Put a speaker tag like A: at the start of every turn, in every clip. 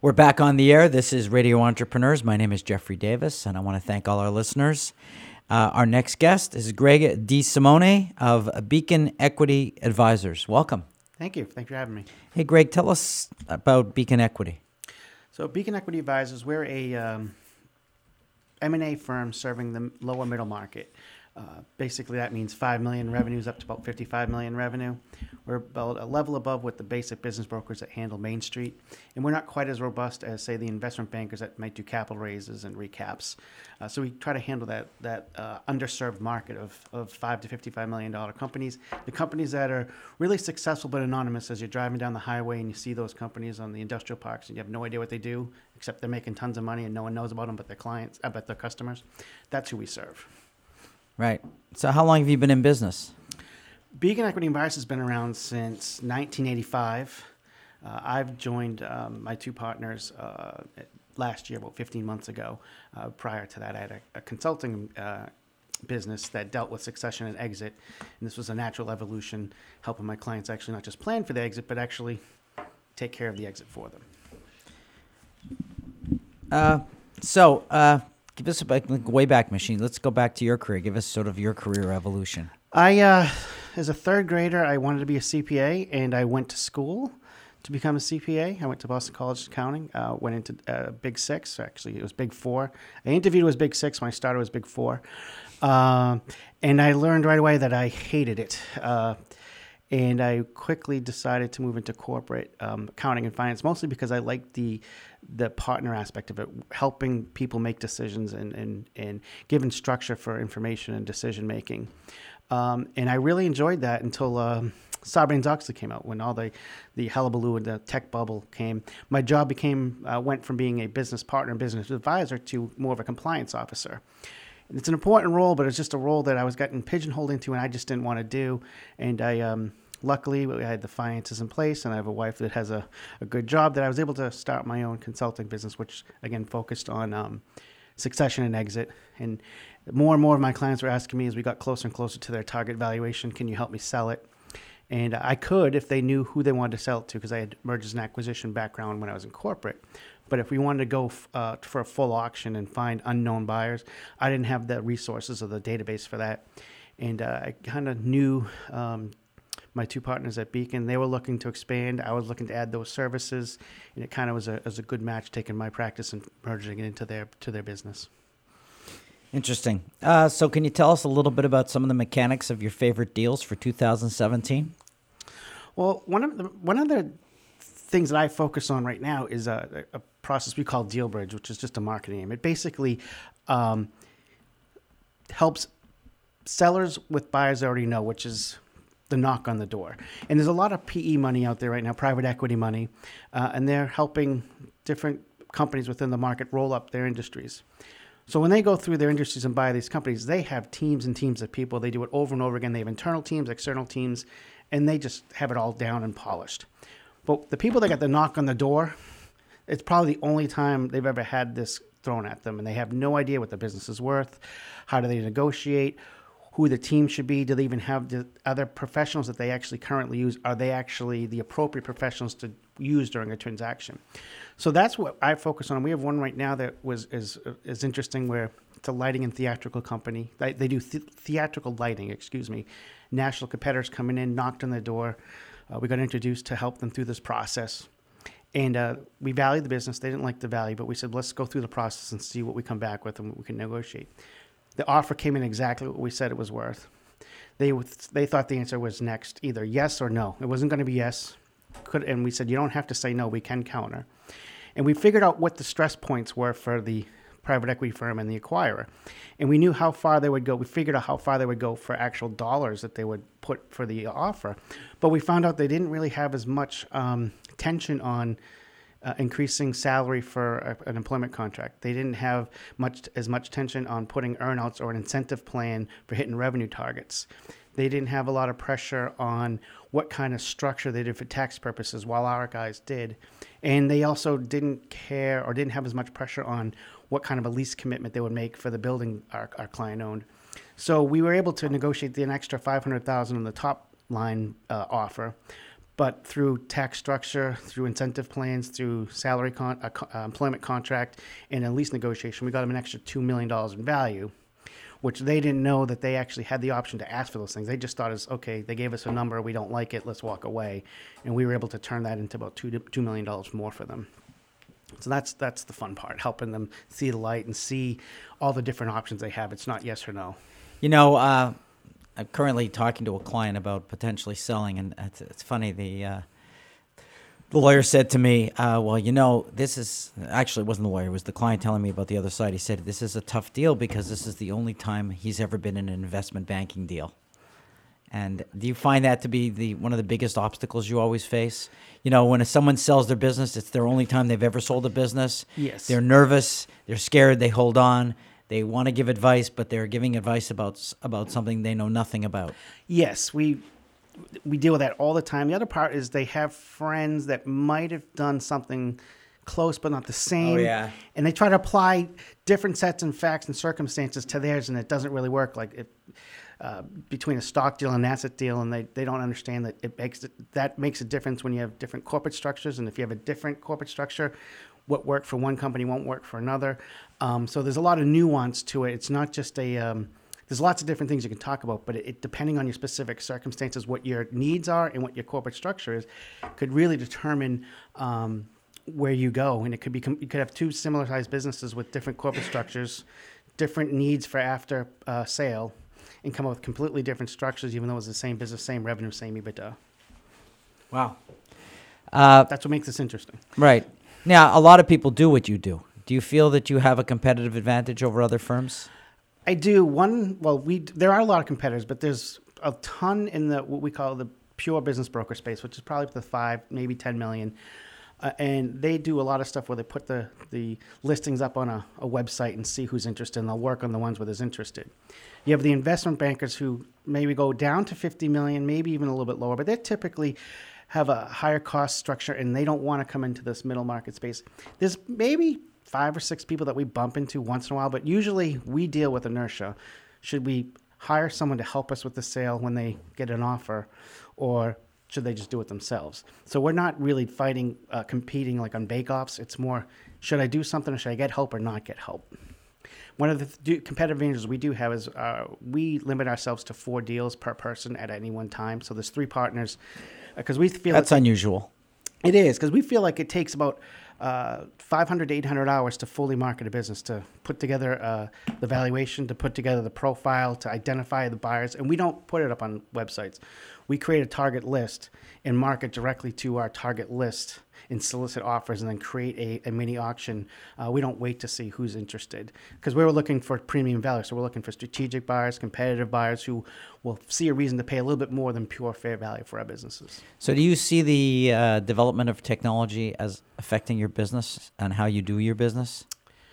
A: We're back on the air. This is Radio Entrepreneurs. My name is Jeffrey Davis, and I want to thank all our listeners. Our next guest is Greg DeSimone of Beacon Equity Advisors. Welcome.
B: Thank you. Thanks for having me.
A: Hey, Greg, tell us about Beacon Equity.
B: So Beacon Equity Advisors, we're a M&A firm serving the lower middle market. Basically, that means $5 million revenues up to about $55 million revenue. We're about a level above with the basic business brokers that handle Main Street. And we're not quite as robust as, say, the investment bankers that might do capital raises and recaps. So we try to handle that underserved market of $5 to $55 million companies. The companies that are really successful but anonymous, as you're driving down the highway and you see those companies on the industrial parks and you have no idea what they do, except they're making tons of money and no one knows about them but their clients, but their customers. That's who we serve.
A: Right. So how long have you been in business?
B: Beacon Equity Advisors has been around since 1985. I've joined my two partners last year, about 15 months ago. Prior to that, I had a consulting business that dealt with succession and exit. And this was a natural evolution, helping my clients actually not just plan for the exit, but actually take care of the exit for them.
A: Give us a Wayback Machine. Let's go back to your career. Give us sort of your career evolution.
B: As a third grader, I wanted to be a CPA, and I went to school to become a CPA. I went to Boston College of Accounting, went into Big Six. Actually, it was Big Four. I interviewed as Big Six. When I started, it was Big Four. And I learned right away that I hated it. And I quickly decided to move into corporate accounting and finance, mostly because I liked the partner aspect of it, helping people make decisions and giving structure for information and decision making. And I really enjoyed that until Sarbanes-Oxley came out, when all the hullabaloo and the tech bubble came. My job went from being a business partner and business advisor to more of a compliance officer. It's an important role, but it's just a role that I was getting pigeonholed into and I just didn't want to do. And I luckily, I had the finances in place, and I have a wife that has a good job, that I was able to start my own consulting business, which, again, focused on succession and exit. And more of my clients were asking me as we got closer and closer to their target valuation, can you help me sell it? And I could if they knew who they wanted to sell it to, because I had mergers and acquisition background when I was in corporate. But if we wanted to go for a full auction and find unknown buyers, I didn't have the resources or the database for that. And I kind of knew my two partners at Beacon. They were looking to expand. I was looking to add those services. And it kind of was a good match, taking my practice and merging it into their business.
A: Interesting. So can you tell us a little bit about some of the mechanics of your favorite deals for 2017?
B: Well, one of the things that I focus on right now is a process we call DealBridge, which is just a marketing name. It basically helps sellers with buyers they already know, which is the knock on the door. And there's a lot of PE money out there right now, private equity money, and they're helping different companies within the market roll up their industries. So when they go through their industries and buy these companies, they have teams and teams of people. They do it over and over again. They have internal teams, external teams, and they just have it all down and polished. But the people that got the knock on the door, it's probably the only time they've ever had this thrown at them, and they have no idea what the business is worth. How do they negotiate? Who the team should be? Do they even have the other professionals that they actually currently use? Are they actually the appropriate professionals to use during a transaction? So that's what I focus on. We have one right now that is interesting, where it's a lighting and theatrical company. They do theatrical lighting, National competitors coming in, knocked on the door. We got introduced to help them through this process. And we valued the business. They didn't like the value, but we said, let's go through the process and see what we come back with and what we can negotiate. The offer came in exactly what we said it was worth. They thought the answer was next, either yes or no. It wasn't going to be yes. And we said, you don't have to say no, we can counter. And we figured out what the stress points were for the private equity firm and the acquirer. And we knew how far they would go. We figured out how far they would go for actual dollars that they would put for the offer. But we found out they didn't really have as much tension on increasing salary for an employment contract. They didn't have as much tension on putting earnouts or an incentive plan for hitting revenue targets. They didn't have a lot of pressure on what kind of structure they did for tax purposes, while our guys did. And they also didn't care or didn't have as much pressure on what kind of a lease commitment they would make for the building our client owned. So we were able to negotiate an extra $500,000 on the top line offer. But through tax structure, through incentive plans, through salary employment contract, and a lease negotiation, we got them an extra $2 million in value, which they didn't know that they actually had the option to ask for those things. They just thought, okay, they gave us a number, we don't like it, let's walk away. And we were able to turn that into about $2 million more for them. So that's the fun part, helping them see the light and see all the different options they have. It's not yes or no.
A: You know, I'm currently talking to a client about potentially selling, and it's funny. The lawyer said to me, well, you know, this is actually, it wasn't the lawyer, it was the client telling me about the other side. He said, this is a tough deal because this is the only time he's ever been in an investment banking deal. And do you find that to be one of the biggest obstacles you always face? You know, when someone sells their business, it's their only time they've ever sold a business.
B: Yes.
A: They're nervous, they're scared, they hold on. They want to give advice, but they're giving advice about something they know nothing about.
B: Yes, we deal with that all the time. The other part is they have friends that might have done something close but not the same.
A: Oh, yeah.
B: And they try to apply different sets and facts and circumstances to theirs, and it doesn't really work. Like between a stock deal and an asset deal, and they don't understand that that makes a difference when you have different corporate structures. And if you have a different corporate structure, what worked for one company won't work for another. So there's a lot of nuance to it. It's not just there's lots of different things you can talk about, but it depending on your specific circumstances, what your needs are and what your corporate structure is, could really determine where you go. And you could have two similar sized businesses with different corporate structures, different needs for after sale, and come up with completely different structures, even though it's the same business, same revenue, same EBITDA.
A: Wow.
B: That's what makes this interesting.
A: Right. Now, a lot of people do what you do. Do you feel that you have a competitive advantage over other firms?
B: I do. There are a lot of competitors, but there's a ton in what we call the pure business broker space, which is probably the 5, maybe 10 million. And they do a lot of stuff where they put the listings up on a website and see who's interested, and they'll work on the ones where there's interested. You have the investment bankers who maybe go down to 50 million, maybe even a little bit lower, but they typically have a higher cost structure, and they don't want to come into this middle market space. There's maybe 5 or 6 people that we bump into once in a while, but usually we deal with inertia. Should we hire someone to help us with the sale when they get an offer, or should they just do it themselves? So we're not really fighting, competing like on bake-offs. It's more, should I do something, or should I get help or not get help? One of the competitive advantages we do have is we limit ourselves to 4 deals per person at any one time. So there's 3 partners, because we feel
A: that's unusual.
B: It is, because we feel like it takes about 500 to 800 hours to fully market a business, to put together the valuation, to put together the profile, to identify the buyers. And we don't put it up on websites. We create a target list and market directly to our target list and solicit offers, and then create a mini auction. We don't wait to see who's interested, because we were looking for premium value. So we're looking for strategic buyers, competitive buyers who will see a reason to pay a little bit more than pure fair value for our businesses.
A: So do you see the development of technology as affecting your business and how you do your business?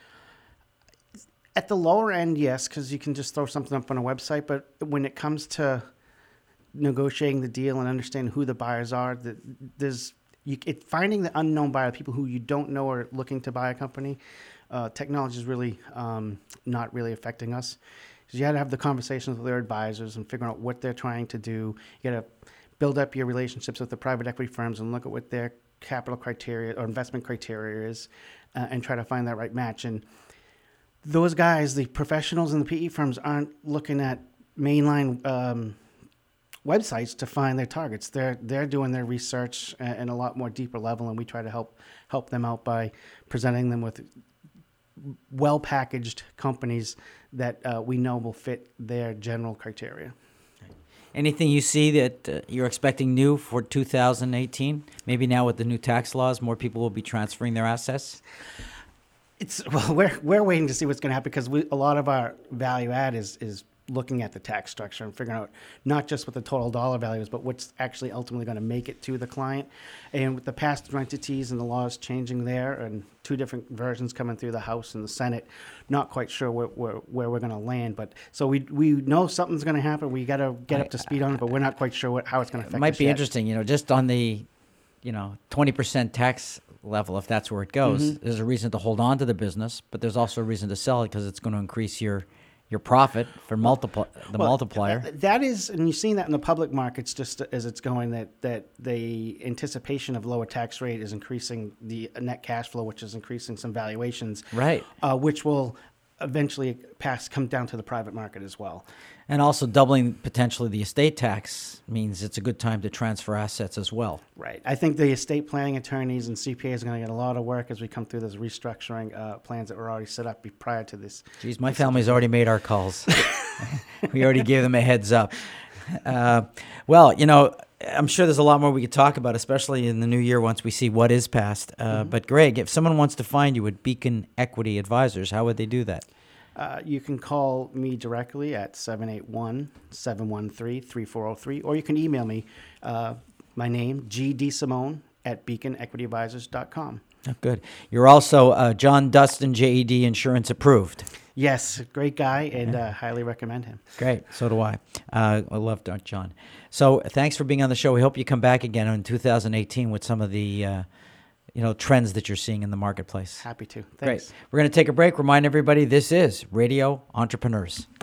B: At the lower end, yes, because you can just throw something up on a website. But when it comes to negotiating the deal and understanding who the buyers are, finding the unknown buyer, people who you don't know are looking to buy a company, technology is really not really affecting us. Because you got to have the conversations with their advisors and figure out what they're trying to do. You got to build up your relationships with the private equity firms and look at what their capital criteria or investment criteria is, and try to find that right match. And those guys, the professionals in the PE firms, aren't looking at mainline websites to find their targets. They're doing their research at a lot more deeper level, and we try to help them out by presenting them with well-packaged companies that we know will fit their general criteria.
A: Anything you see that you're expecting new for 2018? Maybe now with the new tax laws, more people will be transferring their assets?
B: We're waiting to see what's going to happen, because a lot of our value add is looking at the tax structure and figuring out not just what the total dollar value is, but what's actually ultimately going to make it to the client. And with the pass-through entities and the laws changing there, and 2 different versions coming through the House and the Senate, not quite sure where we're going to land. But so we know something's going to happen. We got to get up to speed on it, but we're not quite sure how it's going to affect us.
A: It might be
B: yet.
A: interesting, just on the 20% tax level, if that's where it goes. Mm-hmm. There's a reason to hold on to the business, but there's also a reason to sell it, because it's going to increase your your profit for the
B: Well,
A: multiplier.
B: That is, and you've seen that in the public markets just as it's going, that the anticipation of lower tax rate is increasing the net cash flow, which is increasing some valuations,
A: Right.
B: Which will eventually come down to the private market as well.
A: And also doubling potentially the estate tax means it's a good time to transfer assets as well.
B: Right. I think the estate planning attorneys and CPAs are going to get a lot of work as we come through those restructuring plans that were already set up prior to this.
A: Geez, my family's already made our calls. We already gave them a heads up. Well, I'm sure there's a lot more we could talk about, especially in the new year once we see what is passed. But Greg, if someone wants to find you at Beacon Equity Advisors, how would they do that?
B: You can call me directly at 781-713-3403, or you can email me, my name, GDSimone at beaconequityadvisors.com.
A: Oh, good. You're also John Dustin, JED Insurance approved.
B: Yes, great guy, and highly recommend him.
A: Great. So do I. I love John. So thanks for being on the show. We hope you come back again in 2018 with some of the trends that you're seeing in the marketplace.
B: Happy to. Thanks.
A: Great. We're going to take a break. Remind everybody this is Radio Entrepreneurs.